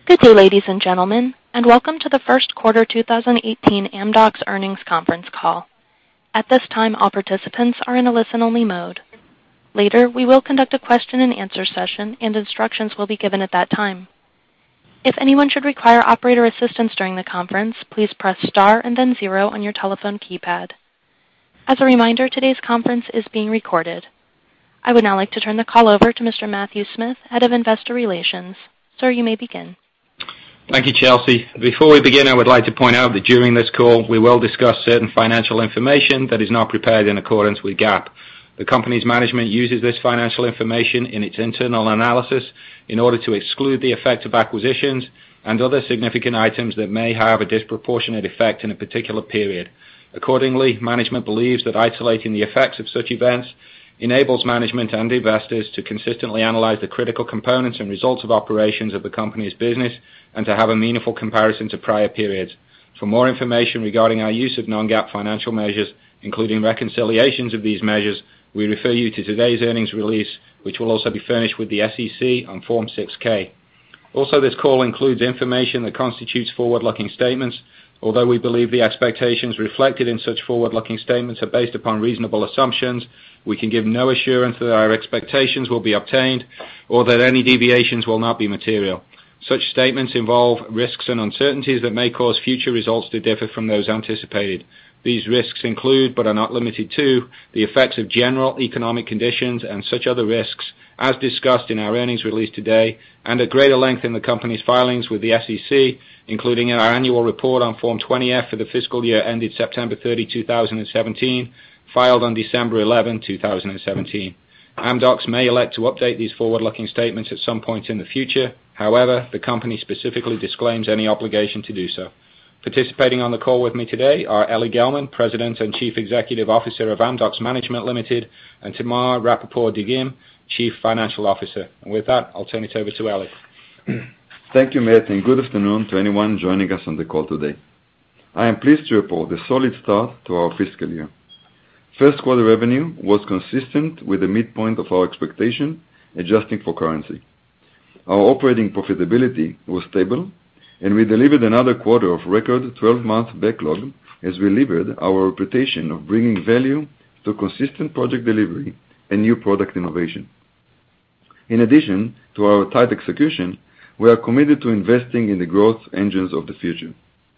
Good day, ladies and gentlemen, and welcome to the first quarter 2018 Amdocs earnings conference call. At this time, all participants are in a listen-only mode. Later, we will conduct a question and answer session, and instructions will be given at that time. If anyone should require operator assistance during the conference, please press star and then 0 on your telephone keypad. As a reminder, today's conference is being recorded. I would now like to turn the call over to Mr. Matthew Smith, Head of Investor Relations. Sir, you may begin. Thank you, Chelsea. Before we begin, I would like to point out that during this call, we will discuss certain financial information that is not prepared in accordance with GAAP. The company's management uses this financial information in its internal analysis in order to exclude the effect of acquisitions and other significant items that may have a disproportionate effect in a particular period. Accordingly, management believes that isolating the effects of such events enables management and investors to consistently analyze the critical components and results of operations of the company's business and to have a meaningful comparison to prior periods. For more information regarding our use of non-GAAP financial measures, including reconciliations of these measures, we refer you to today's earnings release, which will also be furnished with the SEC on Form 6-K. Also, this call includes information that constitutes forward-looking statements. Although we believe the expectations reflected in such forward-looking statements are based upon reasonable assumptions, we can give no assurance that our expectations will be obtained or that any deviations will not be material. Such statements involve risks and uncertainties that may cause future results to differ from those anticipated. These risks include, but are not limited to, the effects of general economic conditions and such other risks as discussed in our earnings release today and at greater length in the company's filings with the SEC, including our annual report on Form 20-F for the fiscal year ended September 30, 2017, filed on December 11, 2017. Amdocs may elect to update these forward-looking statements at some point in the future. However, the company specifically disclaims any obligation to do so. Participating on the call with me today are Eli Gelman, President and Chief Executive Officer of Amdocs Management Limited, and Tamar Rapaport-Dagim, Chief Financial Officer. And with that, I'll turn it over to Eli. Thank you, Matt, and good afternoon to anyone joining us on the call today. I am pleased to report a solid start to our fiscal year. First quarter revenue was consistent with the midpoint of our expectation, adjusting for currency. Our operating profitability was stable, and we delivered another quarter of record 12-month backlog as we levered our reputation of bringing value to consistent project delivery and new product innovation. In addition to our tight execution, we are committed to investing in the growth engines of the future,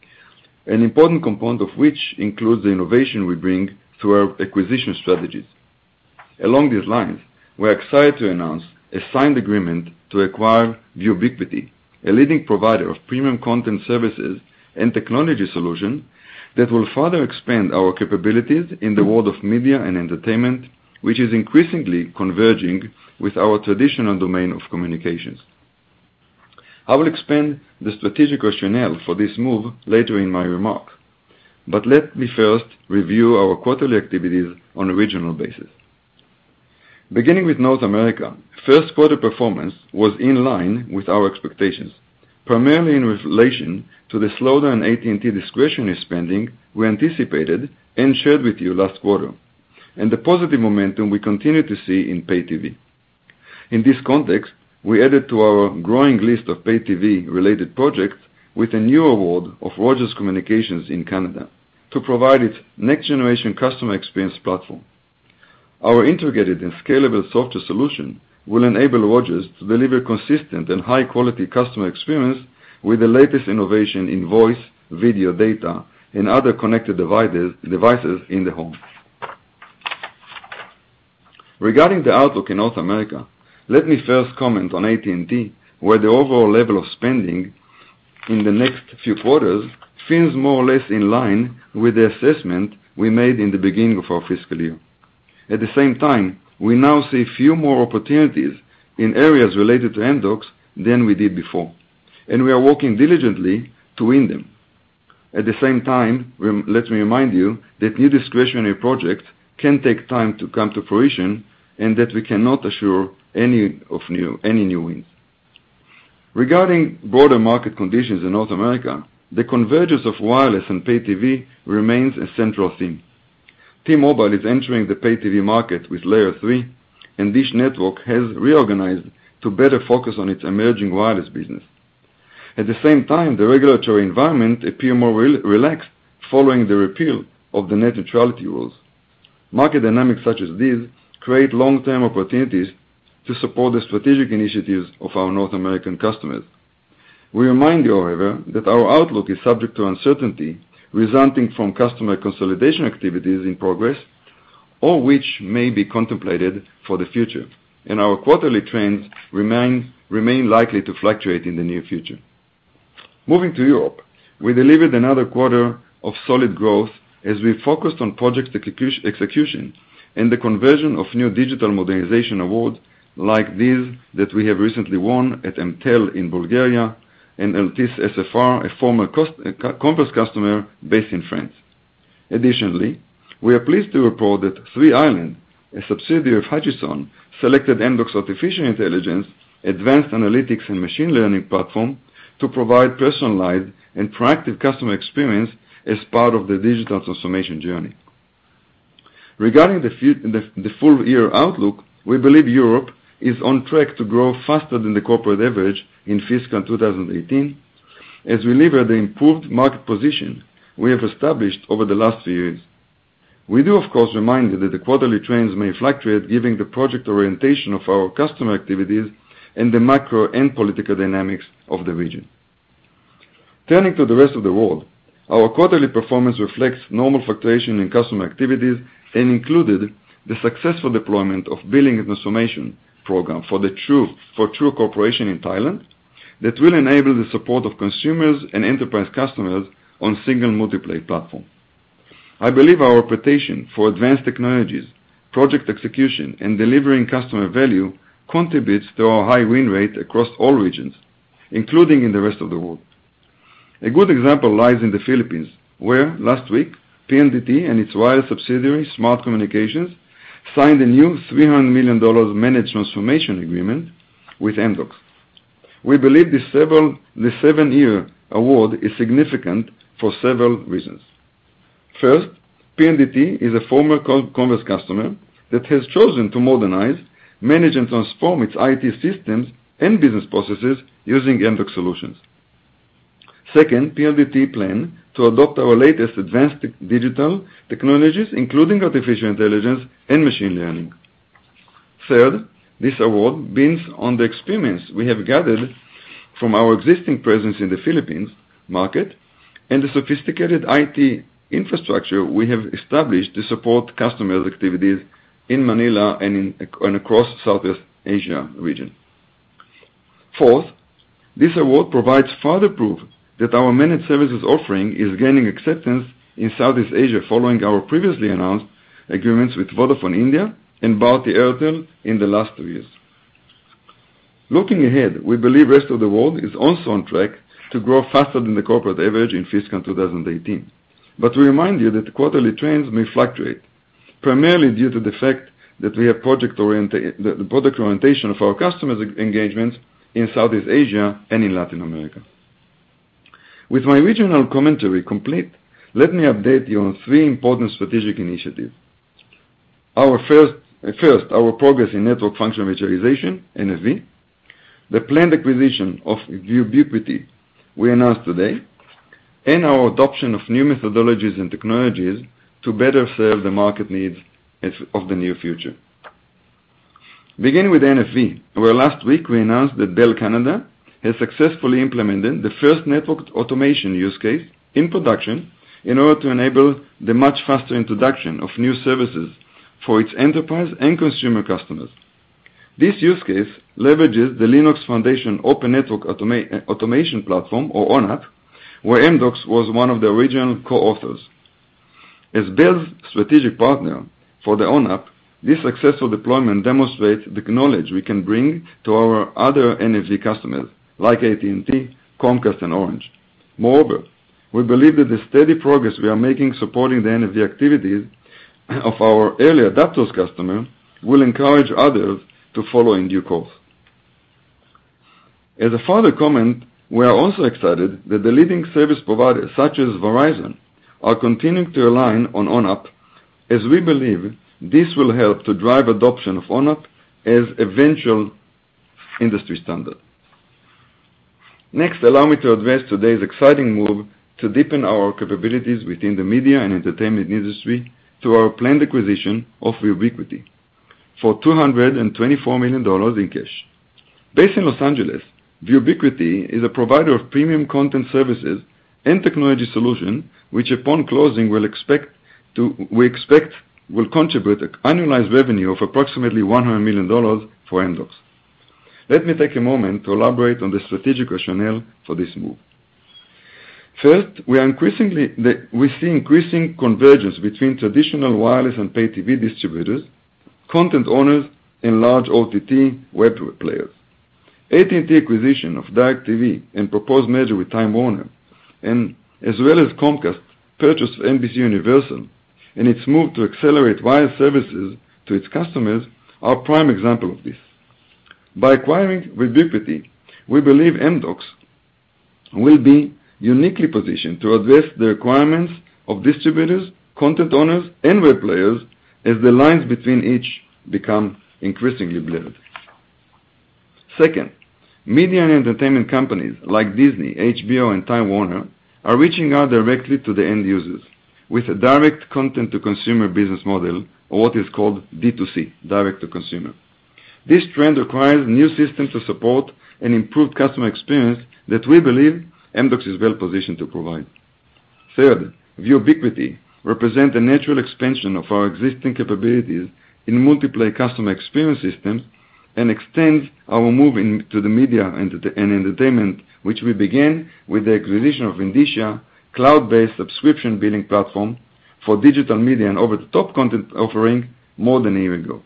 an important component of which includes the innovation we bring through our acquisition strategies. Along these lines, we are excited to announce a signed agreement to acquire Vubiquity, a leading provider of premium content services and technology solution that will further expand our capabilities in the world of media and entertainment, which is increasingly converging with our traditional domain of communications. I will expand the strategic rationale for this move later in my remarks, but let me first review our quarterly activities on a regional basis. Beginning with North America, first quarter performance was in line with our expectations, primarily in relation to the slowdown in AT&T discretionary spending we anticipated and shared with you last quarter, and the positive momentum we continue to see in pay TV. In this context, we added to our growing list of pay TV related projects with a new award of Rogers Communications in Canada to provide its next generation customer experience platform. Our integrated and scalable software solution will enable Rogers to deliver consistent and high quality customer experience with the latest innovation in voice, video, data, and other connected devices in the home. Regarding the outlook in North America, let me first comment on AT&T, where the overall level of spending in the next few quarters feels more or less in line with the assessment we made in the beginning of our fiscal year. At the same time, we now see few more opportunities in areas related to Amdocs than we did before, and we are working diligently to win them. At the same time, let me remind you that new discretionary projects can take time to come to fruition and that we cannot assure any new wins. Regarding broader market conditions in North America, the convergence of wireless and pay TV remains a central theme. T-Mobile is entering the pay TV market with Layer 3, and Dish Network has reorganized to better focus on its emerging wireless business. At the same time, the regulatory environment appears more relaxed following the repeal of the net neutrality rules. Market dynamics such as these create long-term opportunities to support the strategic initiatives of our North American customers. We remind you, however, that our outlook is subject to uncertainty resulting from customer consolidation activities in progress or which may be contemplated for the future, and our quarterly trends remain likely to fluctuate in the near future. Moving to Europe, we delivered another quarter of solid growth as we focused on project execution and the conversion of new digital modernization awards like these that we have recently won at MTEL in Bulgaria and Altice SFR, a former Compass customer based in France. Additionally, we are pleased to report that 3Ireland, a subsidiary of Hutchison, selected Amdocs Artificial Intelligence, Advanced Analytics and Machine Learning platform to provide personalized and proactive customer experience as part of the digital transformation journey. Regarding the full year outlook, we believe Europe is on track to grow faster than the corporate average in fiscal 2018 as we lever the improved market position we have established over the last few years. We do, of course, remind you that the quarterly trends may fluctuate given the project orientation of our customer activities and the macro and political dynamics of the region. Turning to the rest of the world, our quarterly performance reflects normal fluctuation in customer activities and included the successful deployment of billing and transformation program for True Corporation in Thailand that will enable the support of consumers and enterprise customers on single multiplay platform. I believe our reputation for advanced technologies, project execution, and delivering customer value contributes to our high win rate across all regions, including in the rest of the world. A good example lies in the Philippines, where last week, PLDT and its wireless subsidiary, Smart Communications, signed a new $300 million managed transformation agreement with Amdocs. We believe the 7-year award is significant for several reasons. First, PLDT is a former Converse customer that has chosen to modernize, manage, and transform its IT systems and business processes using Amdocs solutions. Second, PLDT plans to adopt our latest advanced digital technologies, including artificial intelligence and machine learning. Third, this award builds on the experience we have gathered from our existing presence in the Philippines market and the sophisticated IT infrastructure we have established to support customers' activities in Manila and across Southeast Asia region. Fourth, this award provides further proof that our managed services offering is gaining acceptance in Southeast Asia following our previously announced agreements with Vodafone India and Bharti Airtel in the last 2 years. Looking ahead, we believe rest of the world is also on track to grow faster than the corporate average in fiscal 2018. But we remind you that the quarterly trends may fluctuate, primarily due to the fact that we have the product orientation of our customers' engagements in Southeast Asia and in Latin America. With my regional commentary complete, let me update you on 3 important strategic initiatives. First, our progress in network function virtualization, NFV, the planned acquisition of Vubiquity we announced today, and our adoption of new methodologies and technologies to better serve the market needs of the near future. Beginning with NFV, where last week we announced that Bell Canada has successfully implemented the first network automation use case in production in order to enable the much faster introduction of new services for its enterprise and consumer customers. This use case leverages the Linux Foundation Open Network Automation Platform, or ONAP, where Amdocs was one of the original co-authors. As Bell's strategic partner for the ONAP, this successful deployment demonstrates the knowledge we can bring to our other NFV customers, like AT&T, Comcast, and Orange. Moreover, we believe that the steady progress we are making supporting the NFV activities of our early adopters customer will encourage others to follow in due course. As a further comment, we are also excited that the leading service providers such as Verizon are continuing to align on ONAP, as we believe this will help to drive adoption of ONAP as eventual industry standard. Next, allow me to address today's exciting move to deepen our capabilities within the media and entertainment industry through our planned acquisition of Vubiquity for $224 million in cash. Based in Los Angeles, Vubiquity is a provider of premium content services and technology solution, which upon closing we expect will contribute an annualized revenue of approximately $100 million for Amdocs. Let me take a moment to elaborate on the strategic rationale for this move. First, we see increasing convergence between traditional wireless and pay TV distributors, content owners, and large OTT web players. AT&T acquisition of DirecTV and proposed merger with Time Warner, and as well as Comcast purchase of NBCUniversal and its move to accelerate wireless services to its customers are prime example of this. By acquiring Vubiquity, we believe Amdocs will be uniquely positioned to address the requirements of distributors, content owners, and web players as the lines between each become increasingly blurred. Second, media and entertainment companies like Disney, HBO, and Time Warner are reaching out directly to the end users with a direct content-to-consumer business model, or what is called D2C, direct-to-consumer. This trend requires new systems to support an improved customer experience that we believe Amdocs is well positioned to provide. Third, Vubiquity represents a natural expansion of our existing capabilities in multiplayer customer experience systems and extends our move into the media and entertainment, which we began with the acquisition of Indicia, cloud-based subscription billing platform for digital media and over-the-top content offering more than a year ago.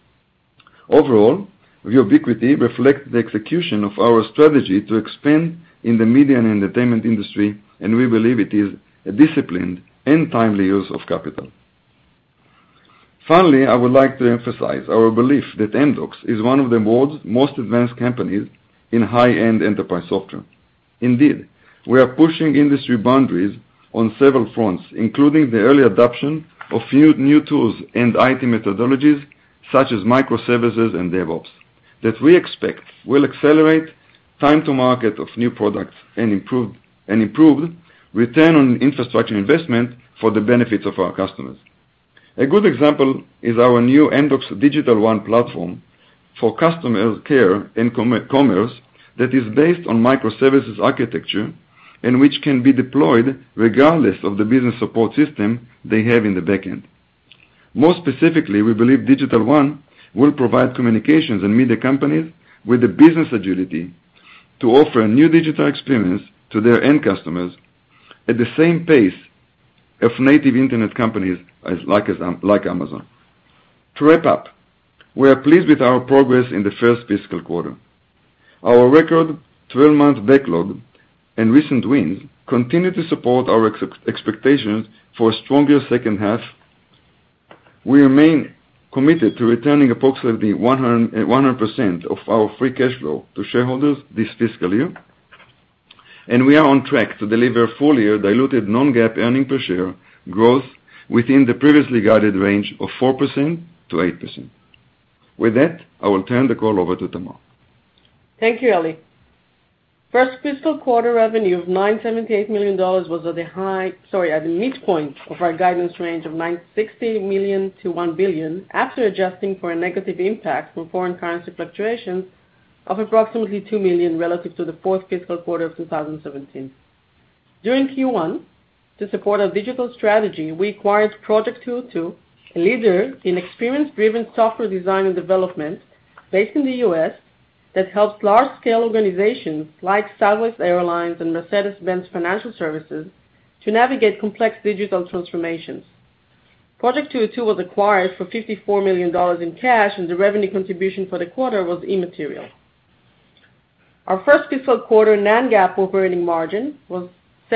Overall, Vubiquity reflects the execution of our strategy to expand in the media and entertainment industry, and we believe it is a disciplined and timely use of capital. Finally, I would like to emphasize our belief that Amdocs is one of the world's most advanced companies in high-end enterprise software. Indeed, we are pushing industry boundaries on several fronts, including the early adoption of new tools and IT methodologies such as microservices and DevOps that we expect will accelerate time to market of new products and improved return on infrastructure investment for the benefits of our customers. A good example is our new Amdocs Digital One platform for customer care and commerce that is based on microservices architecture and which can be deployed regardless of the business support system they have in the backend. More specifically, we believe Digital One will provide communications and media companies with the business agility to offer a new digital experience to their end customers at the same pace of native internet companies like Amazon. To wrap up, we are pleased with our progress in the first fiscal quarter. Our record 12-month backlog and recent wins continue to support our expectations for a stronger second half. We remain committed to returning approximately 100% of our free cash flow to shareholders this fiscal year, and we are on track to deliver full-year diluted non-GAAP earnings per share growth within the previously guided range of 4% to 8%. With that, I will turn the call over to Tamar. Thank you, Eli. First fiscal quarter revenue of $978 million was at the midpoint of our guidance range of $960 million to $1 billion, after adjusting for a negative impact from foreign currency fluctuations of approximately $2 million relative to the fourth fiscal quarter of 2017. During Q1, to support our digital strategy, we acquired Project 202, a leader in experience-driven software design and development based in the U.S. that helps large-scale organizations like Southwest Airlines and Mercedes-Benz Financial Services to navigate complex digital transformations. Project 202 was acquired for $54 million in cash, and the revenue contribution for the quarter was immaterial. Our first fiscal quarter non-GAAP operating margin was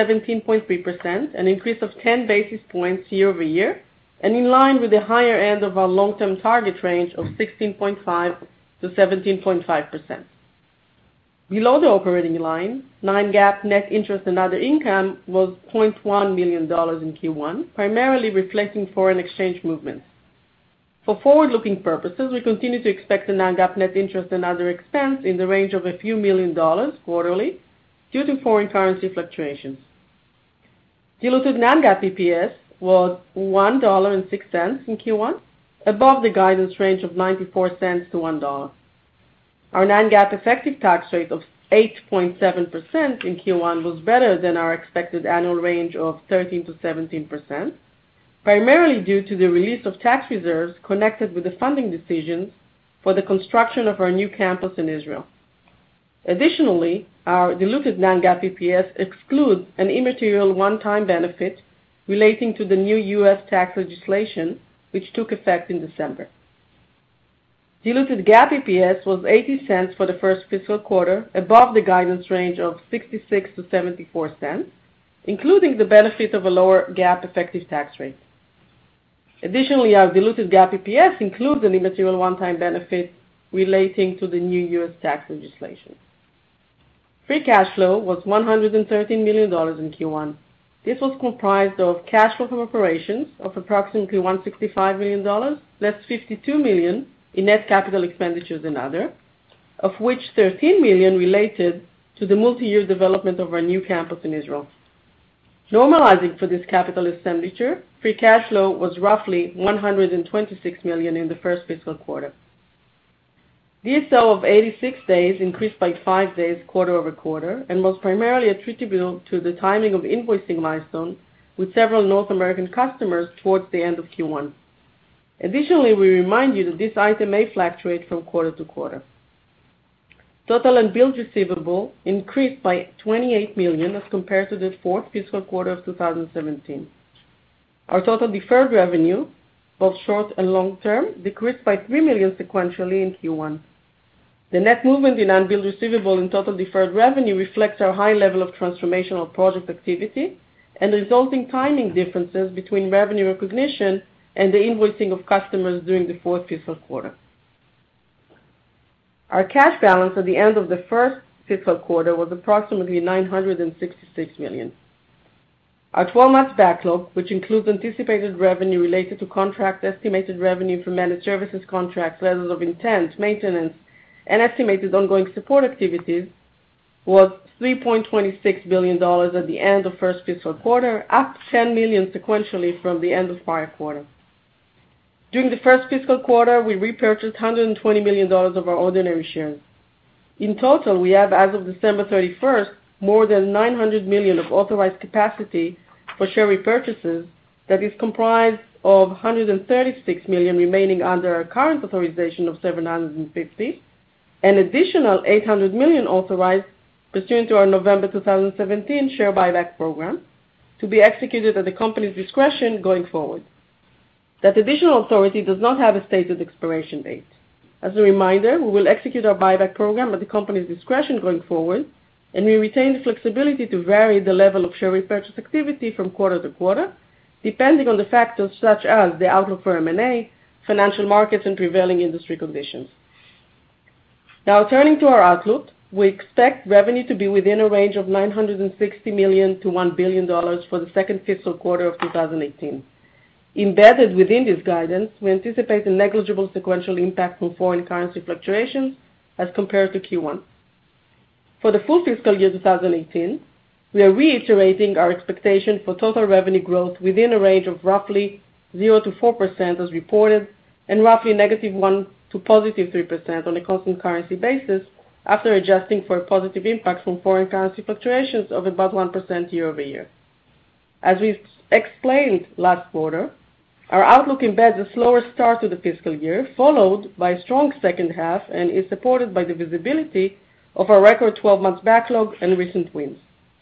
17.3%, an increase of 10 basis points year-over-year, and in line with the higher end of our long-term target range of 16.5% to 17.5%. Below the operating line, non-GAAP net interest and other income was $0.1 million in Q1, primarily reflecting foreign exchange movements. For forward-looking purposes, we continue to expect the non-GAAP net interest and other expense in the range of a few $1 million quarterly, due to foreign currency fluctuations. Diluted non-GAAP EPS was $1.06 in Q1, above the guidance range of 94 cents to $1. Our non-GAAP effective tax rate of 8.7% in Q1 was better than our expected annual range of 13 to 17%, primarily due to the release of tax reserves connected with the funding decisions for the construction of our new campus in Israel. Additionally, our diluted non-GAAP EPS excludes an immaterial one-time benefit relating to the new U.S. tax legislation, which took effect in December. Diluted GAAP EPS was 80 cents for the first fiscal quarter, above the guidance range of 66 to 74 cents, including the benefit of a lower GAAP effective tax rate. Additionally, our diluted GAAP EPS includes an immaterial one-time benefit relating to the new U.S. tax legislation. Free cash flow was $113 million in Q1. This was comprised of cash flow from operations of approximately $165 million, less $52 million in net capital expenditures and other, of which $13 million related to the multi-year development of our new campus in Israel. Normalizing for this capital expenditure, free cash flow was roughly $126 million in the first fiscal quarter. DSO of 86 days increased by 5 days quarter over quarter and was primarily attributable to the timing of invoicing milestones with several North American customers towards the end of Q1. Additionally, we remind you that this item may fluctuate from quarter to quarter. Total unbilled receivable increased by $28 million as compared to the fourth fiscal quarter of 2017. Our total deferred revenue, both short and long term, decreased by $3 million sequentially in Q1. The net movement in unbilled receivable and total deferred revenue reflects our high level of transformational project activity and the resulting timing differences between revenue recognition and the invoicing of customers during the fourth fiscal quarter. Our cash balance at the end of the first fiscal quarter was approximately $966 million. Our 12-month backlog, which includes anticipated revenue related to contract estimated revenue from managed services contracts, letters of intent, maintenance, and estimated ongoing support activities, was $3.26 billion at the end of first fiscal quarter, up $10 million sequentially from the end of prior quarter. During the first fiscal quarter, we repurchased $120 million of our ordinary shares. In total, we have, as of December 31st, more than $900 million of authorized capacity for share repurchases that is comprised of $136 million remaining under our current authorization of $750, an additional $800 million authorized pursuant to our November 2017 share buyback program to be executed at the company's discretion going forward. That additional authority does not have a stated expiration date. As a reminder, we will execute our buyback program at the company's discretion going forward, and we retain the flexibility to vary the level of share repurchase activity from quarter to quarter, depending on the factors such as the outlook for M&A, financial markets, and prevailing industry conditions. Now, turning to our outlook, we expect revenue to be within a range of $960 million to $1 billion for the second fiscal quarter of 2018. Embedded within this guidance, we anticipate a negligible sequential impact from foreign currency fluctuations as compared to Q1. For the full fiscal year 2018, we are reiterating our expectation for total revenue growth within a range of roughly 0 to 4% as reported, and roughly -1 to +3% on a constant currency basis after adjusting for a positive impact from foreign currency fluctuations of about 1% year over year. As we explained last quarter, our outlook embeds a slower start to the fiscal year, followed by a strong second half, and is supported by the visibility of our record 12-month backlog and recent wins.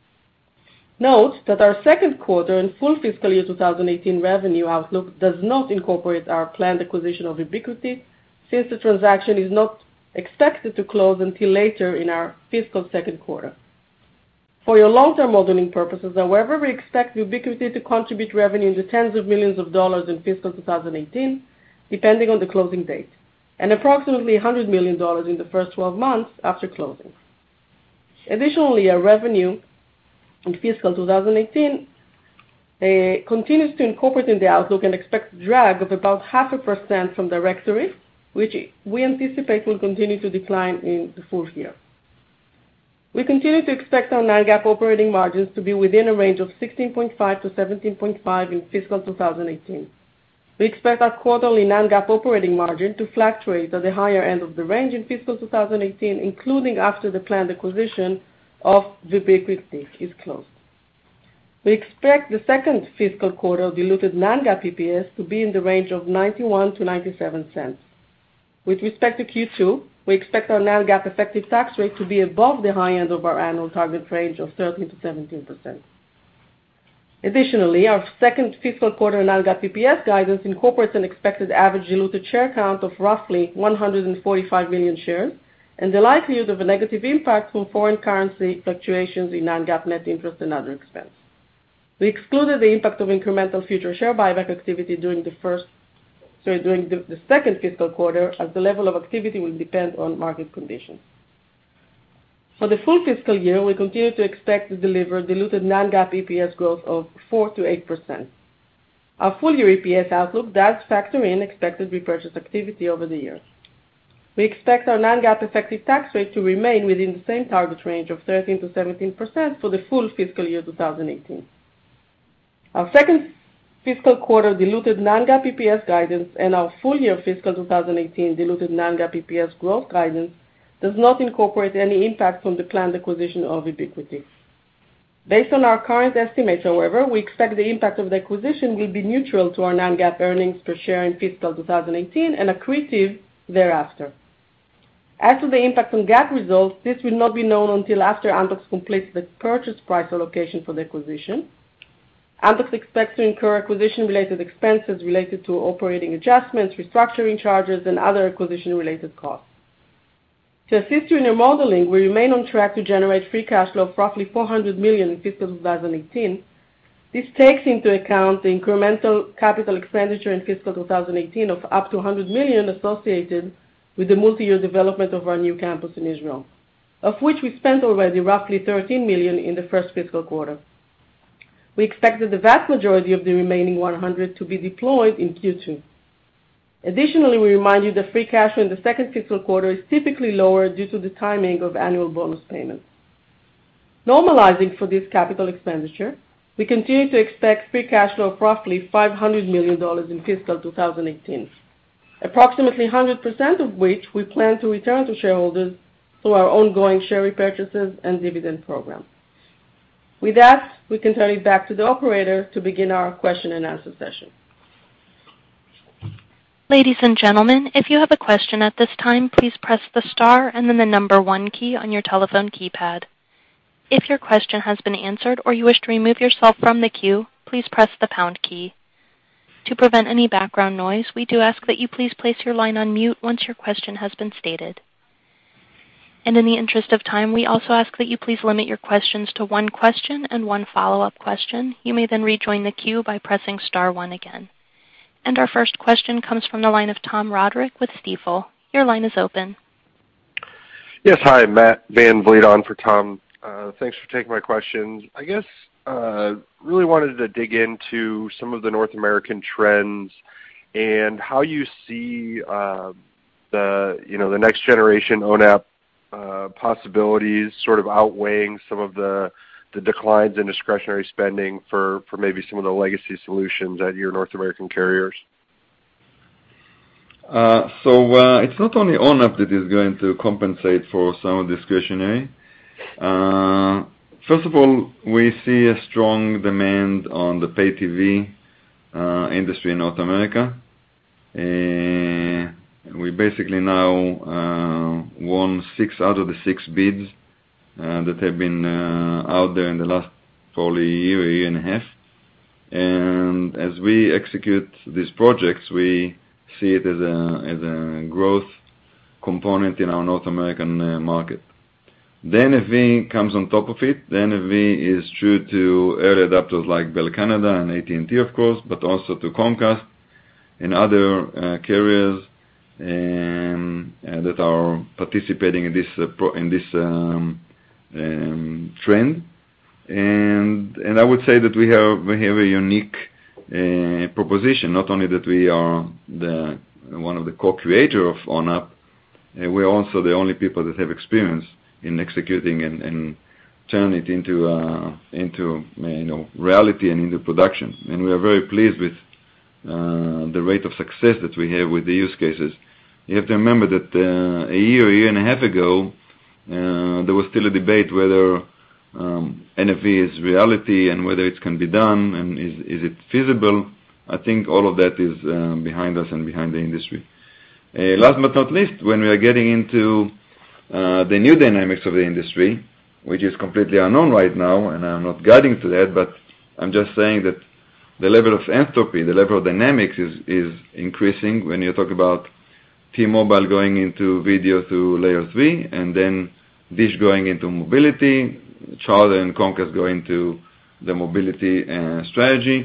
Note that our second quarter and full fiscal year 2018 revenue outlook does not incorporate our planned acquisition of Ubiquity, since the transaction is not expected to close until later in our fiscal second quarter. For your long-term modeling purposes, however, we expect Ubiquity to contribute revenue in the tens of millions of dollars in fiscal 2018, depending on the closing date, and approximately $100 million in the first 12 months after closing. Additionally, our revenue in fiscal 2018 continues to incorporate in the outlook and expect a drag of about 0.5% from directory, which we anticipate will continue to decline in the full year. We continue to expect our non-GAAP operating margins to be within a range of 16.5 to 17.5 in fiscal 2018. We expect our quarterly non-GAAP operating margin to fluctuate at the higher end of the range in fiscal 2018, including after the planned acquisition of Vubiquity is closed. We expect the second fiscal quarter diluted non-GAAP EPS to be in the range of 91 to 97 cents. With respect to Q2, we expect our non-GAAP effective tax rate to be above the high end of our annual target range of 13 to 17%. Additionally, our second fiscal quarter non-GAAP EPS guidance incorporates an expected average diluted share count of roughly 145 million shares and the likelihood of a negative impact from foreign currency fluctuations in non-GAAP net interest and other expense. We excluded the impact of incremental future share buyback activity during the second fiscal quarter, as the level of activity will depend on market conditions. For the full fiscal year, we continue to expect to deliver diluted non-GAAP EPS growth of 4 to 8%. Our full-year EPS outlook does factor in expected repurchase activity over the year. We expect our non-GAAP effective tax rate to remain within the same target range of 13 to 17% for the full fiscal year 2018. Our second fiscal quarter diluted non-GAAP EPS guidance and our full-year fiscal 2018 diluted non-GAAP EPS growth guidance does not incorporate any impact from the planned acquisition of Vubiquity. Based on our current estimates, however, we expect the impact of the acquisition will be neutral to our non-GAAP earnings per share in fiscal 2018 and accretive thereafter. As to the impact on GAAP results, this will not be known until after Amdocs completes the purchase price allocation for the acquisition. Amdocs expects to incur acquisition-related expenses related to operating adjustments, restructuring charges, and other acquisition-related costs. To assist you in your modeling, we remain on track to generate free cash flow of roughly $400 million in fiscal 2018. This takes into account the incremental capital expenditure in fiscal 2018 of up to $100 million associated with the multi-year development of our new campus in Israel, of which we spent already roughly $13 million in the first fiscal quarter. We expect that the vast majority of the remaining $100 to be deployed in Q2. Additionally, we remind you that free cash flow in the second fiscal quarter is typically lower due to the timing of annual bonus payments. Normalizing for this capital expenditure, we continue to expect free cash flow of roughly $500 million in fiscal 2018, approximately 100% of which we plan to return to shareholders through our ongoing share repurchases and dividend program. With that, we can turn it back to the operator to begin our question and answer session. Ladies and gentlemen, if you have a question at this time, please press the star and then the number 1 key on your telephone keypad. If your question has been answered or you wish to remove yourself from the queue, please press the pound key. To prevent any background noise, we do ask that you please place your line on mute once your question has been stated. And in the interest of time, we also ask that you please limit your questions to 1 question and 1 follow-up question. You may then rejoin the queue by pressing star 1 again. And our first question comes from the line of Tom Roderick with Stifel. Your line is open. Yes, hi, Matt Van Vliet on for Tom. Thanks for taking my questions. I guess really wanted to dig into some of the North American trends and how you see the next generation ONAP possibilities sort of outweighing some of the declines in discretionary spending for maybe some of the legacy solutions at your North American carriers? It's not only ONAP that is going to compensate for some of discretionary. First of all, we see a strong demand on the pay TV industry in North America. We basically now won 6 out of the 6 bids that have been out there in the last probably year and a half. And as we execute these projects, we see it as a growth component in our North American market. The NFV comes on top of it. The NFV is true to early adopters like Bell Canada and AT&T, of course, but also to Comcast and other carriers that are participating in this trend. And I would say that we have a unique proposition. Not only that we are one of the co-creator of ONAP, we are also the only people that have experience in executing and turn it into reality and into production. And we are very pleased with the rate of success that we have with the use cases. You have to remember that a year and a half ago, there was still a debate whether NFV is reality and whether it can be done and is it feasible. I think all of that is behind us and behind the industry. Last but not least, when we are getting into the new dynamics of the industry, which is completely unknown right now, and I'm not guiding to that, but I'm just saying that the level of entropy, the level of dynamics is increasing when you talk about T-Mobile going into video through layer 3, and then Dish going into mobility, Charter and Comcast going to the mobility strategy,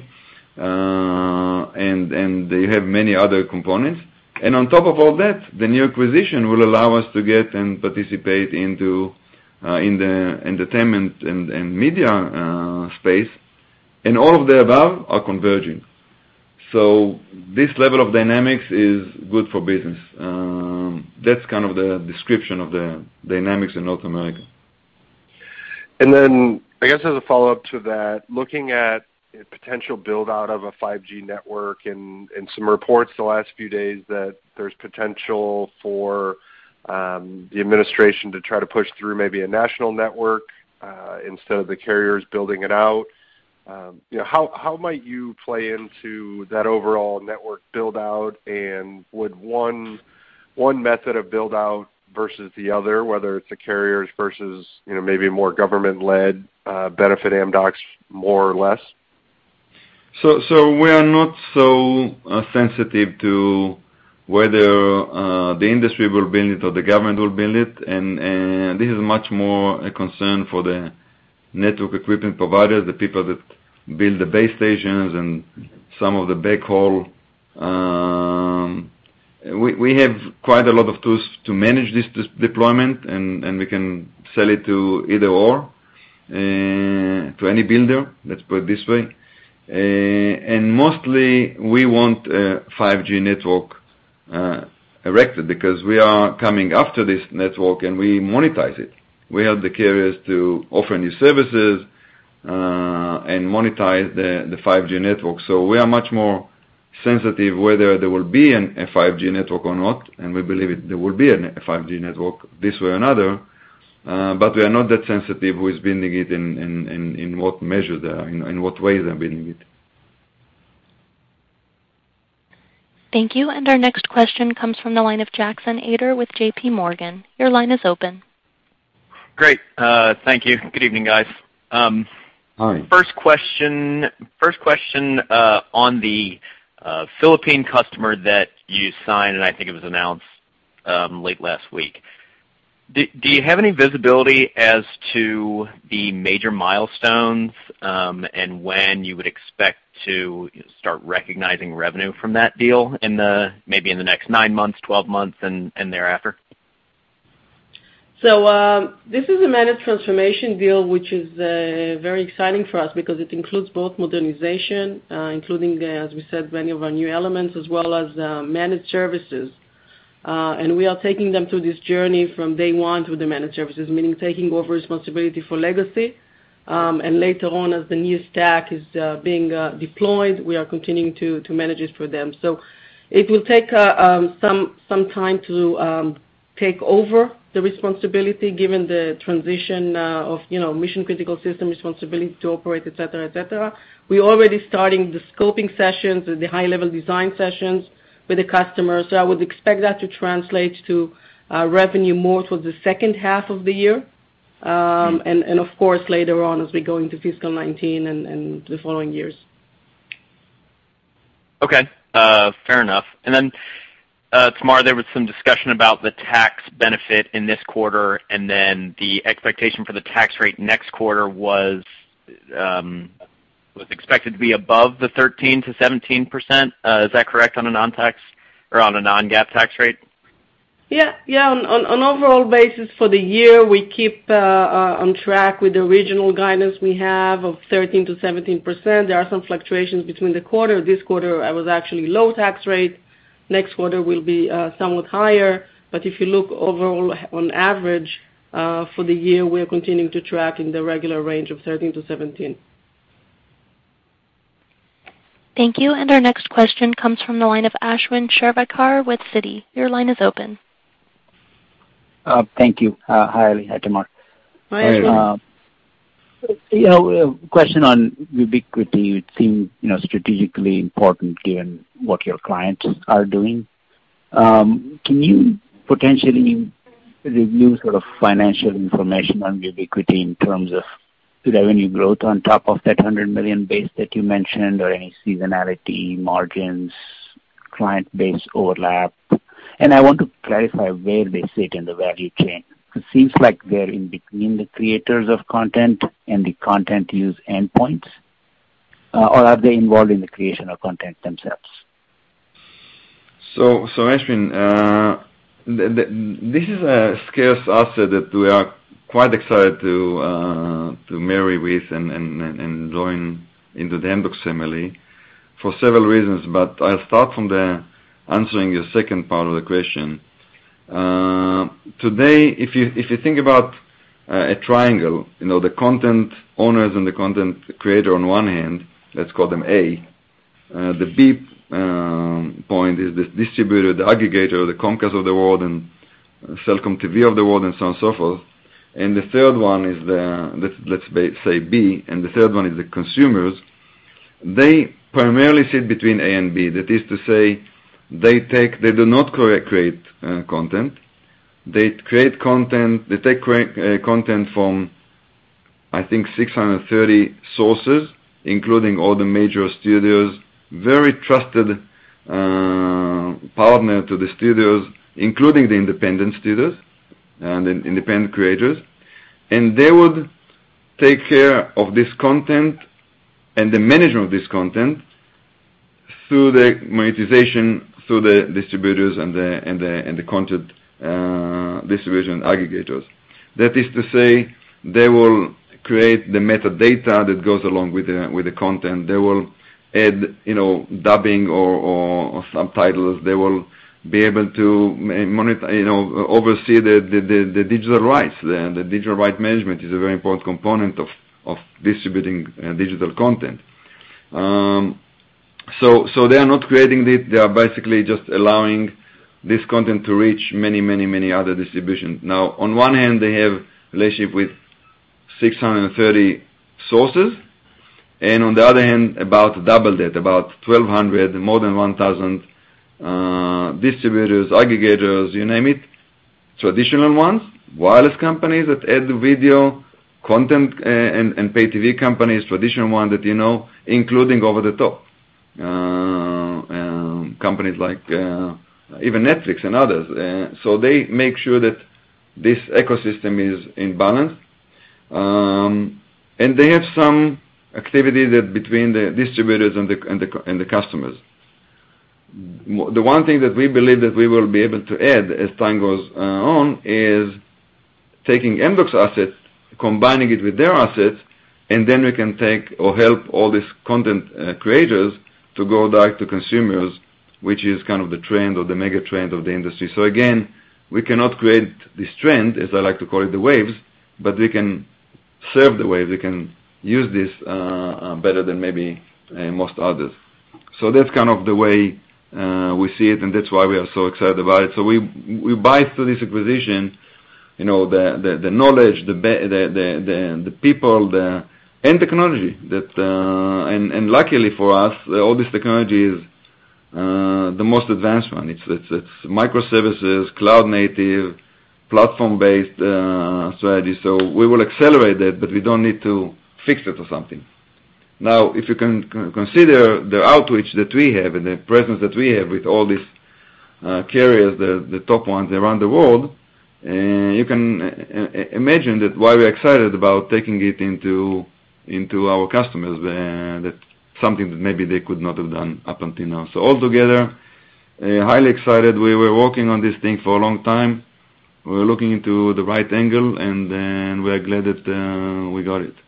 and they have many other components. And on top of all that, the new acquisition will allow us to get and participate into in the entertainment and media space, and all of the above are converging. So this level of dynamics is good for business. That's kind of the description of the dynamics in North America. And then, I guess as a follow-up to that, looking at potential build-out of a 5G network and some reports the last few days that there's potential for the administration to try to push through maybe a national network instead of the carriers building it out. How might you play into that overall network build-out, and would one method of build-out versus the other, whether it's the carriers versus maybe more government-led, benefit Amdocs more or less? So we are not so sensitive to whether the industry will build it or the government will build it, and this is much more a concern for the network equipment providers, the people that build the base stations and some of the backhaul. We have quite a lot of tools to manage this deployment, and we can sell it to either or, to any builder, let's put it this way. And mostly we want a 5G network erected because we are coming after this network and we monetize it. We help the carriers to offer new services and monetize the 5G network. So we are much more sensitive whether there will be a 5G network or not, and we believe there will be a 5G network this way or another, but we are not that sensitive who is building it in what measures they are, in what ways they're building it. Thank you. And our next question comes from the line of Jackson Ader with J.P. Morgan. Your line is open. Great. Thank you. Good evening, guys. Hi. First question on the Philippine customer that you signed, and I think it was announced late last week. Do you have any visibility as to the major milestones and when you would expect to start recognizing revenue from that deal maybe in the next 9 months, 12 months, and thereafter? So this is a managed transformation deal, which is very exciting for us because it includes both modernization, including, as we said, many of our new elements, as well as managed services. And we are taking them through this journey from day one through the managed services, meaning taking over responsibility for legacy. And later on, as the new stack is being deployed, we are continuing to manage it for them. So it will take some time to take over the responsibility, given the transition of mission critical system responsibility to operate, et cetera, et cetera. We're already starting the scoping sessions, the high level design sessions with the customer. So I would expect that to translate to revenue more towards the second half of the year. And of course, later on as we go into fiscal 19 and the following years. Okay, fair enough. And then, Tamar, there was some discussion about the tax benefit in this quarter, and then the expectation for the tax rate next quarter was expected to be above the 13 to 17%. Is that correct on a non-tax or on a non-GAAP tax rate? Yeah. On overall basis for the year, we keep on track with the original guidance we have of 13 to 17%. There are some fluctuations between the quarter. This quarter, I was actually low tax rate. Next quarter will be somewhat higher. But if you look overall on average, For the year, we're continuing to track in the regular range of 13 to 17. Thank you. And our next question comes from the line of Ashwin Shirvaikar with Citi. Your line is open. Thank you. Hi, Ali. Hi, Tamar. Hi, Ashwin. Question on Ubiquiti. It seems strategically important given what your clients are doing. Can you potentially review sort of financial information on Ubiquiti in terms of revenue growth on top of that $100 million base that you mentioned, or any seasonality, margins, client base overlap? And I want to clarify where they sit in the value chain. It seems like they're in between the creators of content and the content use endpoints, or are they involved in the creation of content themselves? So Ashwin, this is a scarce asset that we are quite excited to marry with and join into the Amdocs family for several reasons. But I'll start from answering your second part of the question. Today, if you think about a triangle, the content owners and the content creator on one hand, let's call them A. The B point is the distributor, the aggregator, the Comcast of the world and Cellcom TV of the world, and so on and so forth. And the third one is let's say B, and the third one is the consumers. They primarily sit between A and B. That is to say, they do not create content. They create content. They take content from, I think, 630 sources, including all the major studios. Very trusted partner to the studios, including the independent studios and the independent creators. And they would take care of this content and the management of this content through the monetization, through the distributors and the content distribution aggregators. That is to say, they will create the metadata that goes along with the content. They will add, dubbing or subtitles. They will be able to oversee the digital rights. The digital right management is a very important component of distributing digital content. So they are not creating it. They are basically just allowing this content to reach many other distributions. Now, on one hand, they have relationship with 630 sources, and on the other hand, about double that, about 1,200, more than 1,000 distributors, aggregators, you name it, traditional ones, wireless companies that add video, content and pay TV companies, traditional ones that including over the top. Companies like even Netflix and others. So they make sure that this ecosystem is in balance. And they have some activity that between the distributors and the customers. The one thing that we believe that we will be able to add as time goes on is taking Amdocs assets, combining it with their assets, and then we can take or help all these content creators to go direct to consumers, which is kind of the trend or the mega trend of the industry. So again, we cannot create this trend, as I like to call it, the waves, but we can serve the waves. We can use this better than maybe most others. So that's kind of the way we see it, and that's why we are so excited about it. So we buy through this acquisition, the knowledge, the people, and technology and luckily for us, all this technology is the most advanced one. It's microservices, cloud native, platform-based strategy. So we will accelerate that, but we don't need to fix it or something. Now, if you can consider the outreach that we have and the presence that we have with all these carriers, the top ones around the world, you can imagine that why we're excited about taking it into our customers. That's something that maybe they could not have done up until now. So altogether, highly excited. We were working on this thing for a long time. We were looking into the right angle, and we're glad that we got it.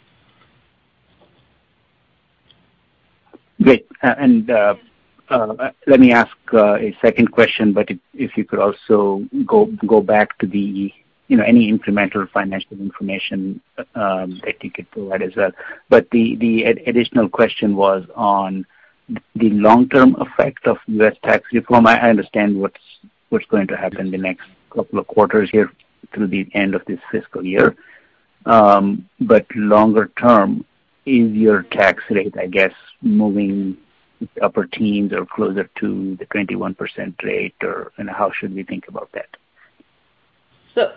Great. And let me ask a second question, but if you could also go back to the any incremental financial information that you could provide as well. But the additional question was on the long-term effect of U.S. tax reform. I understand what's going to happen the next couple of quarters here through the end of this fiscal year. But longer term, is your tax rate, I guess, moving upper teens or closer to the 21% rate, and how should we think about that? So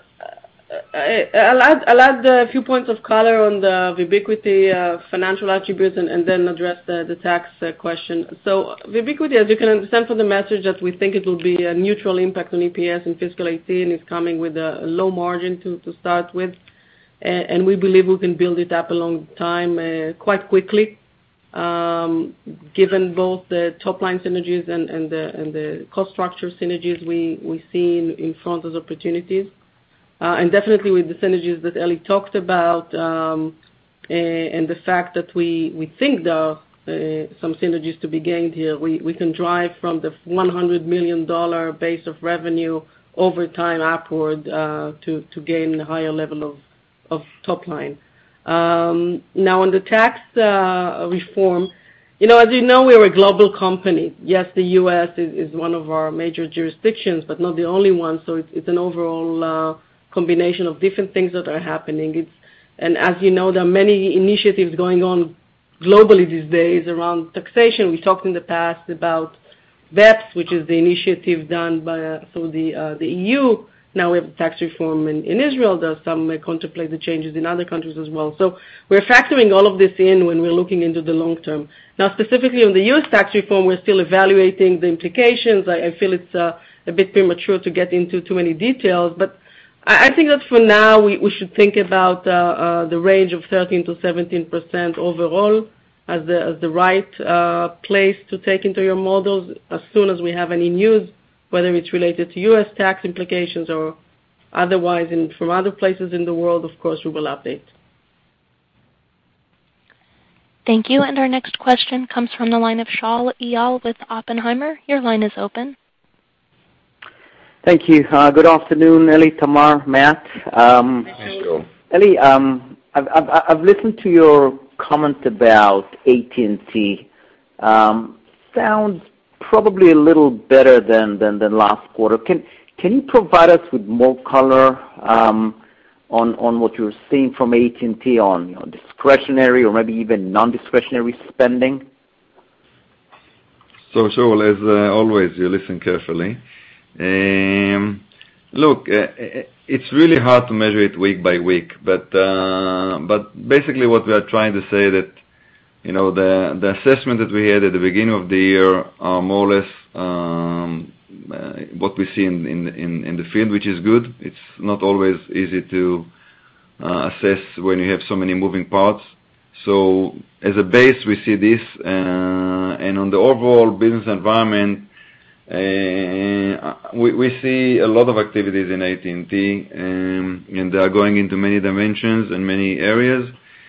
I'll add a few points of color on the Vubiquity financial attributes and then address the tax question. So Vubiquity, as you can understand from the message, that we think it will be a neutral impact on EPS in fiscal 18, is coming with a low margin to start with, and we believe we can build it up along time quite quickly, given both the top line synergies and the cost structure synergies we see in front as opportunities. And definitely with the synergies that Eli talked about, and the fact that we think there are some synergies to be gained here, we can drive from the $100 million base of revenue over time upward to gain a higher level of top line. Now on the tax reform, as you know, we're a global company. Yes, the U.S. is one of our major jurisdictions, but not the only one. So it's an overall combination of different things that are happening. And as you know, there are many initiatives going on globally these days around taxation. We talked in the past about BEPS, which is the initiative done through the EU. Now we have tax reform in Israel. There's some contemplate the changes in other countries as well. So we're factoring all of this in when we're looking into the long term. Now specifically on the U.S. tax reform, we're still evaluating the implications. I feel it's a bit premature to get into too many details, but I think that for now we should think about the range of 13 to 17% overall as the right place to take into your models. As soon as we have any news, whether it's related to U.S. tax implications or otherwise from other places in the world, of course we will update. Thank you. And our next question comes from the line of Shaul Eyal with Oppenheimer. Your line is open. Thank you. Good afternoon, Eli, Tamar, Matt. Eli, I've listened to your comment about AT&T. Sounds probably a little better than last quarter. Can you provide us with more color on what you're seeing from AT&T on discretionary or maybe even non-discretionary spending? So Shaul, as always, you listen carefully. Look, it's really hard to measure it week by week, but basically what we are trying to say that the assessment that we had at the beginning of the year are more or less what we see in the field, which is good. It's not always easy to assess when you have so many moving parts. So as a base, we see this, and on the overall business environment, we see a lot of activities in AT&T, and they are going into many dimensions and many areas.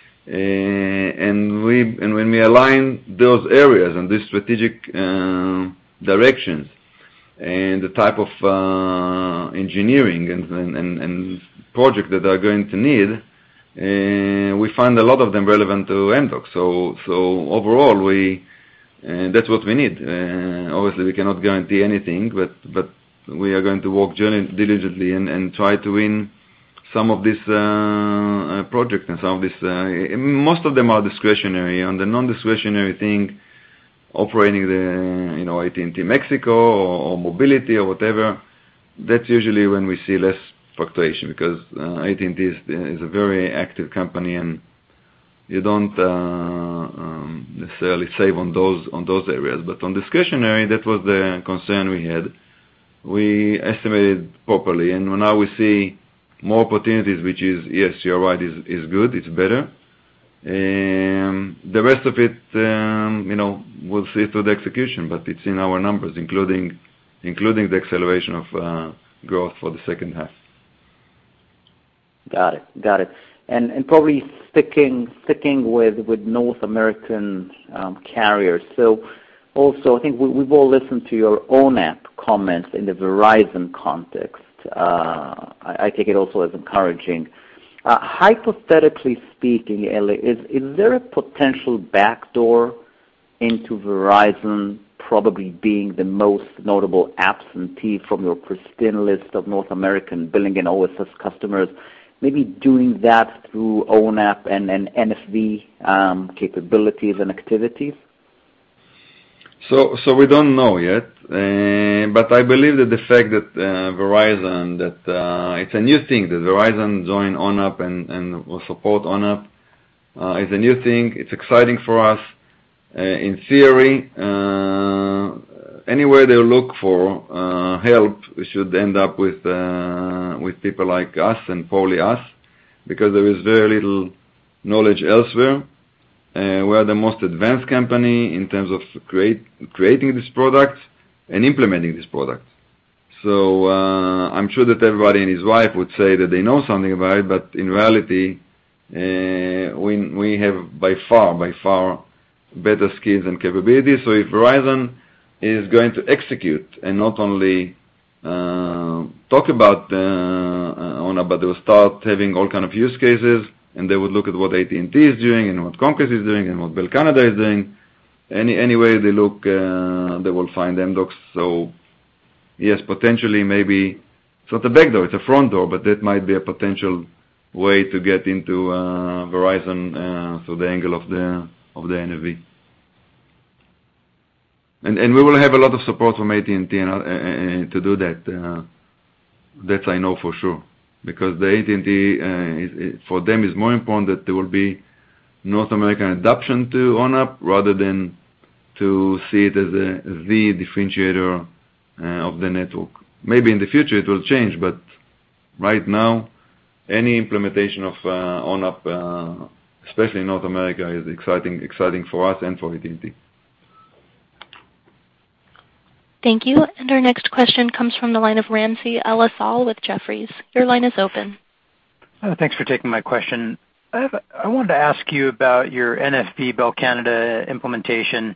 And when we align those areas and these strategic directions and the type of engineering and project that they are going to need, we find a lot of them relevant to Amdocs. So overall, that's what we need. Obviously, we cannot guarantee anything, but we are going to work diligently and try to win some of these projects and some of this. Most of them are discretionary. On the non-discretionary thing, operating the AT&T Mexico or mobility or whatever, that's usually when we see less fluctuation because AT&T is a very active company and you don't necessarily save on those areas. But on discretionary, that was the concern we had. We estimated properly, and now we see more opportunities, which is, yes, you're right, is good, it's better. The rest of it, we'll see through the execution, but it's in our numbers, including the acceleration of growth for the second half. Got it. And probably sticking with North American carriers. So also, I think we've all listened to your own app comments in the Verizon context. I take it also as encouraging. Hypothetically speaking, Eli, is there a potential backdoor into Verizon probably being the most notable absentee from your pristine list of North American billing and OSS customers, maybe doing that through ONAP and NFV capabilities and activities? So we don't know yet, but I believe that the fact that Verizon, it's a new thing that Verizon joined ONAP and will support ONAP is a new thing. It's exciting for us. In theory, anywhere they look for help, we should end up with people like us and probably us, because there is very little knowledge elsewhere. We are the most advanced company in terms of creating this product and implementing this product. So I'm sure that everybody and his wife would say that they know something about it, but in reality, we have by far better skills and capabilities. So if Verizon is going to execute and not only talk about ONAP, but they will start having all kind of use cases, and they would look at what AT&T is doing and what Comcast is doing and what Bell Canada is doing. Anyway they look, they will find Amdocs. So yes, potentially maybe it's not a back door, it's a front door, but that might be a potential way to get into Verizon through the angle of the NFV. And we will have a lot of support from AT&T to do that. That I know for sure. Because the AT&T, for them, is more important that there will be North American adoption to ONAP rather than to see it as the differentiator of the network. Maybe in the future it will change, but right now, any implementation of ONAP, especially in North America, is exciting for us and for AT&T. Thank you. And our next question comes from the line of Ramsey El-Assal with Jefferies. Your line is open. Thanks for taking my question. I wanted to ask you about your NFV Bell Canada implementation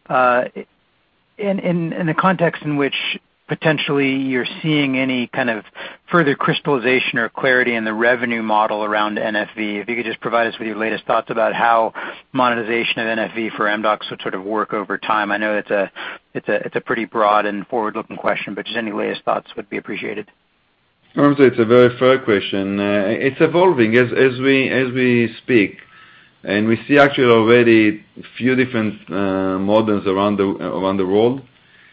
in the context in which potentially you're seeing any kind of further crystallization or clarity in the revenue model around NFV. If you could just provide us with your latest thoughts about how monetization of NFV for Amdocs would sort of work over time. I know it's a pretty broad and forward-looking question, but just any latest thoughts would be appreciated. It's a very fair question. It's evolving as we speak, and we see actually already a few different models around the world.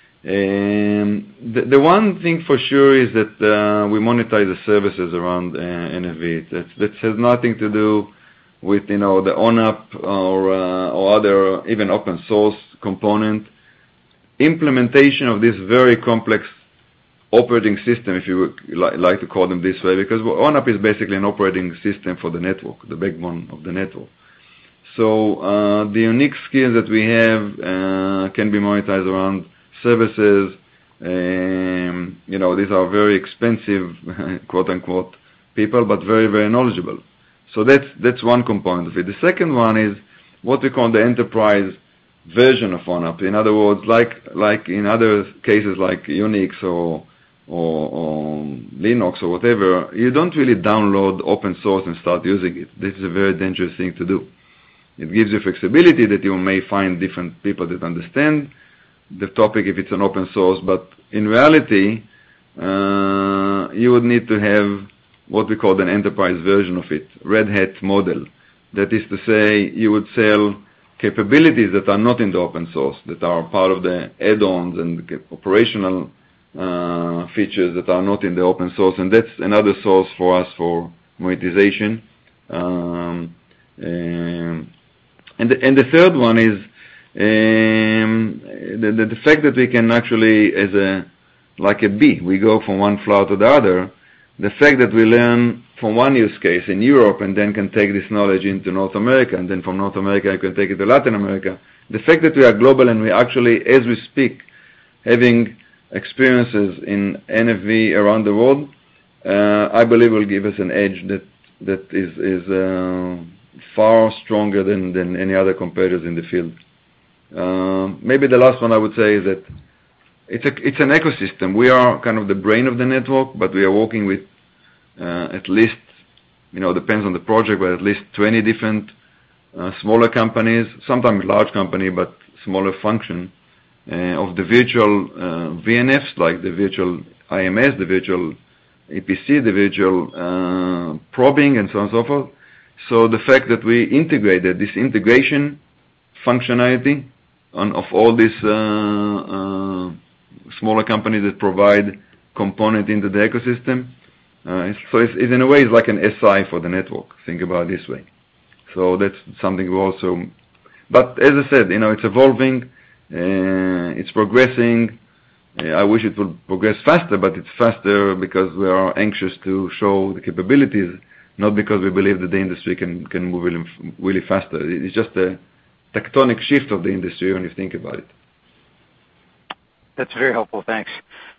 The one thing for sure is that we monetize the services around NFV. That has nothing to do with the ONAP or other even open source component. Implementation of this very complex operating system, if you would like to call them this way, because ONAP is basically an operating system for the network, the backbone of the network. So the unique skills that we have can be monetized around services. These are very expensive, quote unquote, people, but very, very knowledgeable. So that's one component of it. The second one is what we call the enterprise version of ONAP. In other words, like in other cases like Unix or Linux or whatever, you don't really download open source and start using it. This is a very dangerous thing to do. It gives you flexibility that you may find different people that understand the topic if it's an open source, but in reality, you would need to have what we call an enterprise version of it, Red Hat model. That is to say, you would sell capabilities that are not in the open source, that are part of the add-ons and the operational features that are not in the open source, and that's another source for us for monetization. And the third one is the fact that we can actually, like a bee, we go from one flower to the other. The fact that we learn from one use case in Europe and then can take this knowledge into North America, and then from North America I can take it to Latin America. The fact that we are global and we actually, as we speak, having experiences in NFV around the world, I believe will give us an edge that is far stronger than any other competitors in the field. Maybe the last one I would say is that it's an ecosystem. We are kind of the brain of the network, but we are working with at least, depends on the project, but at least 20 different smaller companies, sometimes large company, but smaller function of the virtual VNFs, like the virtual IMS, the virtual EPC, the virtual probing, and so on and so forth. So the fact that we integrated this integration functionality of all these smaller companies that provide component into the ecosystem, so it's in a way it's like an SI for the network. Think about it this way. So that's something we also, but as I said, it's evolving, it's progressing. I wish it would progress faster, but it's faster because we are anxious to show the capabilities, not because we believe that the industry can move really faster. It's just a tectonic shift of the industry when you think about it. That's very helpful. Thanks.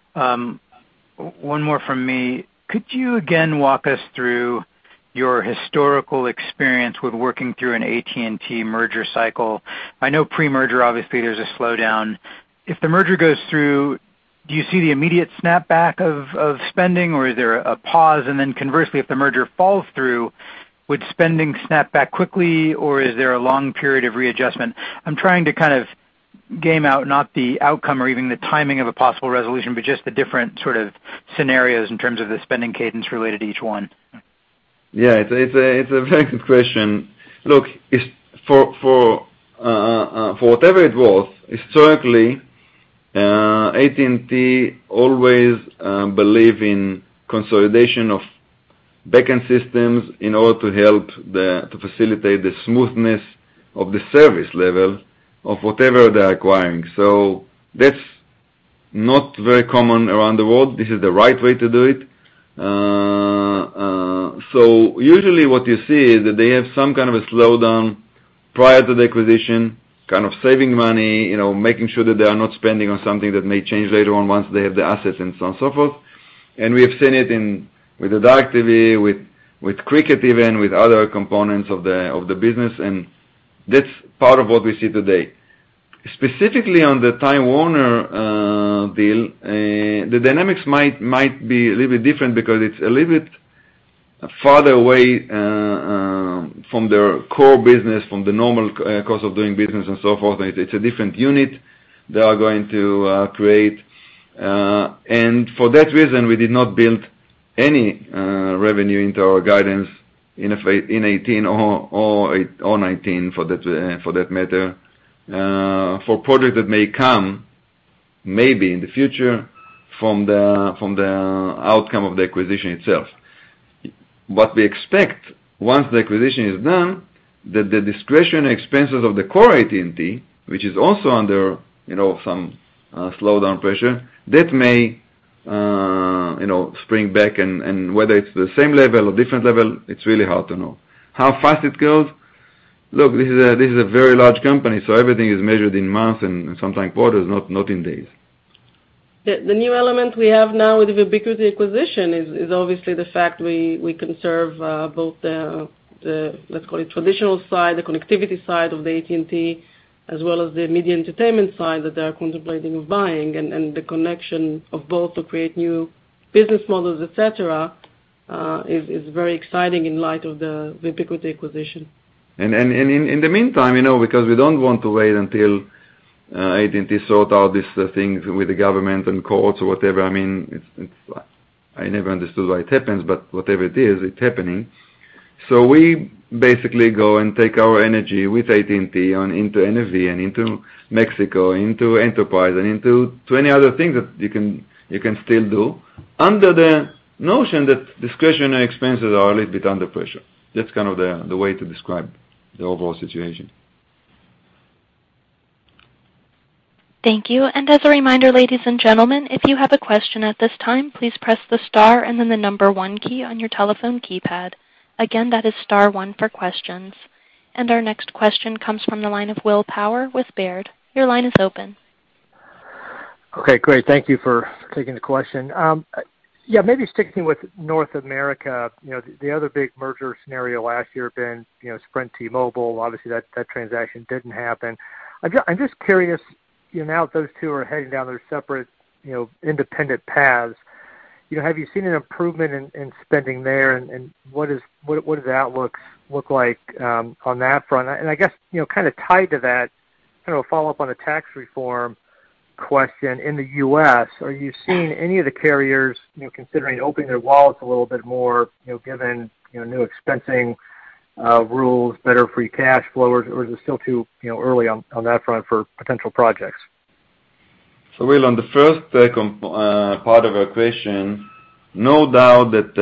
One more from me. Could you again walk us through your historical experience with working through an AT&T merger cycle? I know pre-merger, obviously, there's a slowdown. If the merger goes through, do you see the immediate snapback of spending, or is there a pause? And then conversely, if the merger falls through, would spending snap back quickly, or is there a long period of readjustment? I'm trying to kind of game out not the outcome or even the timing of a possible resolution, but just the different sort of scenarios in terms of the spending cadence related to each one. Yeah, it's a very good question. Look, for whatever it was, historically, AT&T always believe in consolidation of backend systems in order to help to facilitate the smoothness of the service level of whatever they're acquiring. So that's not very common around the world. This is the right way to do it. So usually what you see is that they have some kind of a slowdown prior to the acquisition, kind of saving money, making sure that they are not spending on something that may change later on once they have the assets and so on and so forth. And we have seen it with the DirecTV, with Cricket even, with other components of the business, and that's part of what we see today. Specifically on the Time Warner deal, the dynamics might be a little bit different because it's a little bit farther away from their core business, from the normal cost of doing business and so forth. It's a different unit they are going to create. And for that reason, we did not build any revenue into our guidance in 18 or 19 for that matter, for projects that may come maybe in the future from the outcome of the acquisition itself. What we expect once the acquisition is done, that the discretionary expenses of the core AT&T, which is also under some slowdown pressure, that may spring back, and whether it's the same level or different level, it's really hard to know. How fast it goes? Look, this is a very large company, so everything is measured in months and sometimes quarters, not in days. The new element we have now with the Vubiquity acquisition is obviously the fact we can serve both the let's call it traditional side, the connectivity side of the AT&T, as well as the media entertainment side that they are contemplating of buying, and the connection of both to create new business models, etc., is very exciting in light of the Vubiquity acquisition. And in the meantime, because we don't want to wait until AT&T sort out these things with the government and courts or whatever. I mean, I never understood why it happens, but whatever it is, it's happening. So we basically go and take our energy with AT&T into NFV and into Mexico, into enterprise, and into 20 other things that you can still do under the notion that discretionary expenses are a little bit under pressure. That's kind of the way to describe the overall situation. Thank you. And as a reminder, ladies and gentlemen, if you have a question at this time, please press the star and then the number 1 key on your telephone keypad. Again, that is star 1 for questions. And our next question comes from the line of Will Power with Baird. Your line is open. Okay, great. Thank you for taking the question. Yeah, maybe sticking with North America, the other big merger scenario last year had been, Sprint T-Mobile. Obviously, that transaction didn't happen. I'm just curious, now that those two are heading down their separate independent paths. Have you seen an improvement in spending there, and what does the outlook look like on that front? And I guess kind of tied to that, kind of a follow up on the tax reform question in the U.S. Are you seeing any of the carriers considering opening their wallets a little bit more, given new expensing rules, better free cash flow, or is it still too early on that front for potential projects? So, Will, on the first part of our question, no doubt that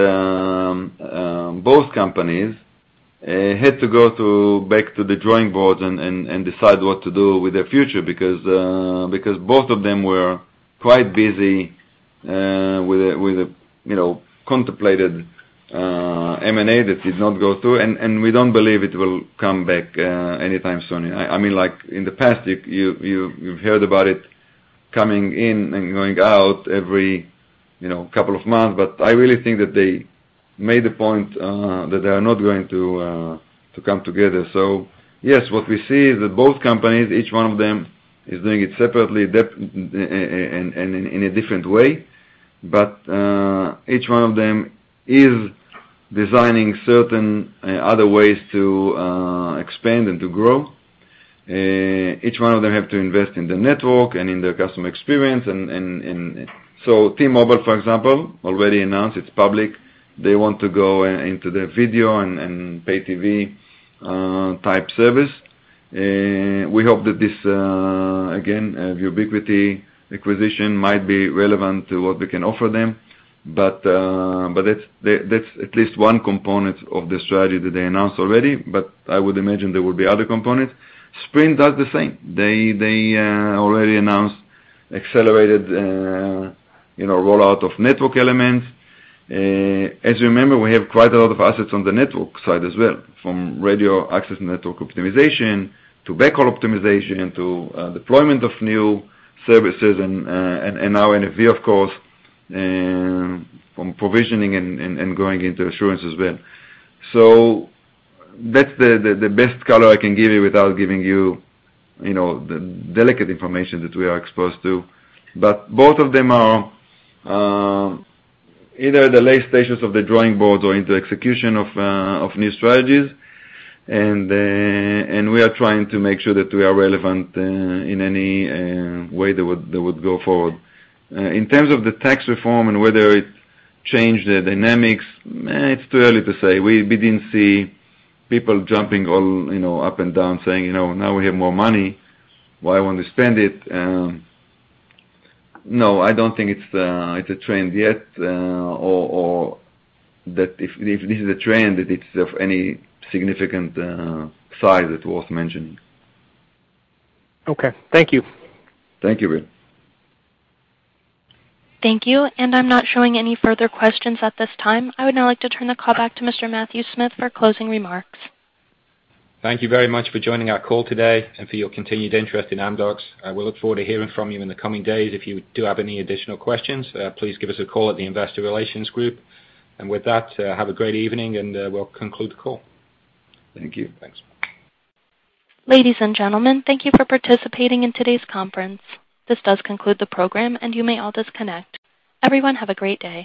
both companies had to go back to the drawing boards and decide what to do with their future because both of them were quite busy with a contemplated M&A that did not go through, and we don't believe it will come back anytime soon. I mean, like in the past, you've heard about it coming in and going out every couple of months, but I really think that they made the point that they are not going to come together. So yes, what we see is that both companies, each one of them is doing it separately and in a different way, but each one of them is designing certain other ways to expand and to grow. Each one of them have to invest in the network and in their customer experience. And so T-Mobile, for example, already announced, it's public, they want to go into the video and pay TV type service. We hope that this, again, Ubiquiti acquisition might be relevant to what we can offer them. But that's at least one component of the strategy that they announced already, but I would imagine there will be other components. Sprint does the same. They already announced accelerated rollout of network elements. As you remember, we have quite a lot of assets on the network side as well, from radio access network optimization to backhaul optimization to deployment of new services and now NFV, of course, from provisioning and going into assurance as well. So that's the best color I can give you without giving you, the delicate information that we are exposed to. But both of them are either at the late stages of the drawing boards or into execution of new strategies, and we are trying to make sure that we are relevant in any way that would go forward. In terms of the tax reform and whether it changed the dynamics, it's too early to say. We didn't see people jumping all up and down saying, now we have more money, why won't we spend it? No, I don't think it's a trend yet, or that if this is a trend, that it's of any significant size that's worth mentioning. Okay, thank you. Thank you, Bill. Thank you, and I'm not showing any further questions at this time. I would now like to turn the call back to Mr. Matthew Smith for closing remarks. Thank you very much for joining our call today and for your continued interest in Amdocs. We look forward to hearing from you in the coming days. If you do have any additional questions, please give us a call at the Investor Relations Group. And with that, have a great evening, and we'll conclude the call. Thank you. Thanks. Ladies and gentlemen, thank you for participating in today's conference. This does conclude the program, and you may all disconnect. Everyone have a great day.